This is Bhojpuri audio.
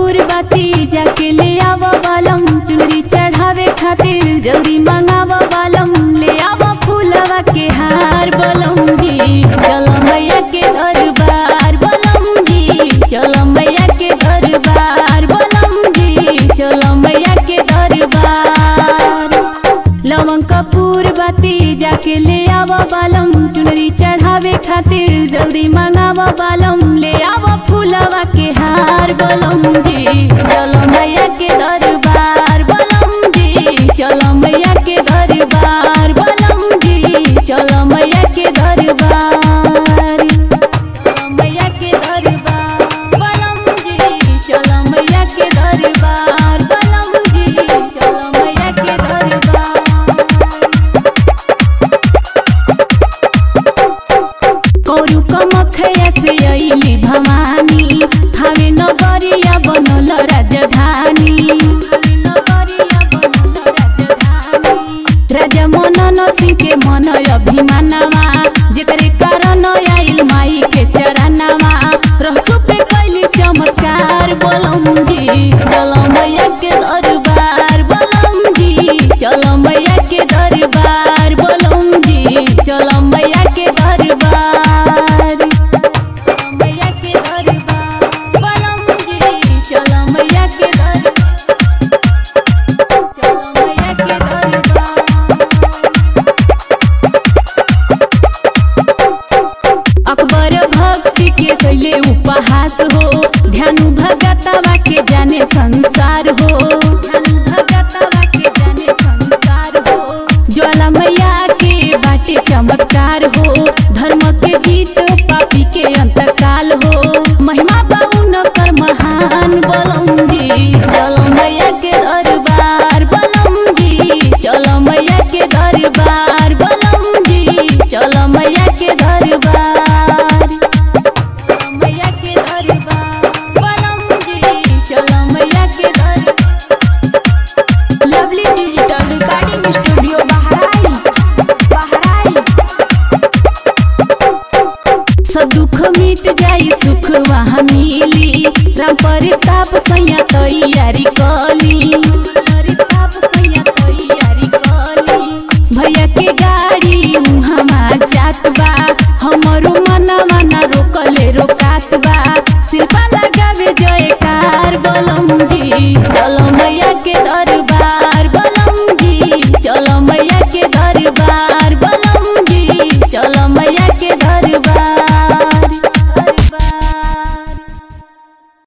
कपूर बाती जाके ले आव बालम, चुनरी चढ़ावे खातिर जल्दी मंगाव बालम, ले आव फूलवा के हार बलम जी, चलो मैया के दरबार बलम जी, चलो मैया के दरबार बलम जी, चलो मैया के दरबार। लवंग कपूर बाती जाके ले आव बालम, चुनरी चढ़ावे खातिर जल्दी मंगाव बालम, ले आव फूलवा के हार बलम जी, चलो मैया के दरबार बलम जी, चलो मैया के दरबार बलम जी, चलो मैया के दरबार, चलो मैया के दरबार बलम जी, चलो मैया के दरबार बलम जी, चलो मैया के दरबार। कौरू कमखैया से अइली भवानी, थावे नगरिया बनल राजधानी, राजा मनन सिंह के मन अभिमानवा, जेकरे कारण आइल माई के चरनवा, रहसु पे कैली चमत्कार बलम जी, चलो मैया के दरबार बलम जी, चलो मैया के दरबार बलम जी, चलो मैया के दरबार, मैया के दरबार बलम जी, चलो मैया के दरबार, चलो मैया के दरबार। अकबर भक्ति के कैले उपहास हो, ध्यानु भगतवा के जाने संसार हो, ध्यानु भगतवा के जाने संसार हो, ज्वाला मैया के बाटे चमत्कार हो, धर्म के जीत पापी के अंतकाल हो, महिमा बाउन कर महान बलम जी, चलो मैया के दरबार बलम जी, चलो मैया के दरबार बलम जी, चलो मैया के दरबार, मैया के दरबार बलम जी, चलो मैया के दरबार। Lovely digital recording studio Bahraich. सब दुख मिट जाई सुख वहाँ मिली, राम प्रताप सैया तैयारी कली, भैया के गाड़ी उहाँ जात बा, हमरो मनवा ना रोकले रोकात बा, सिर्फा लगावे जयकार बलम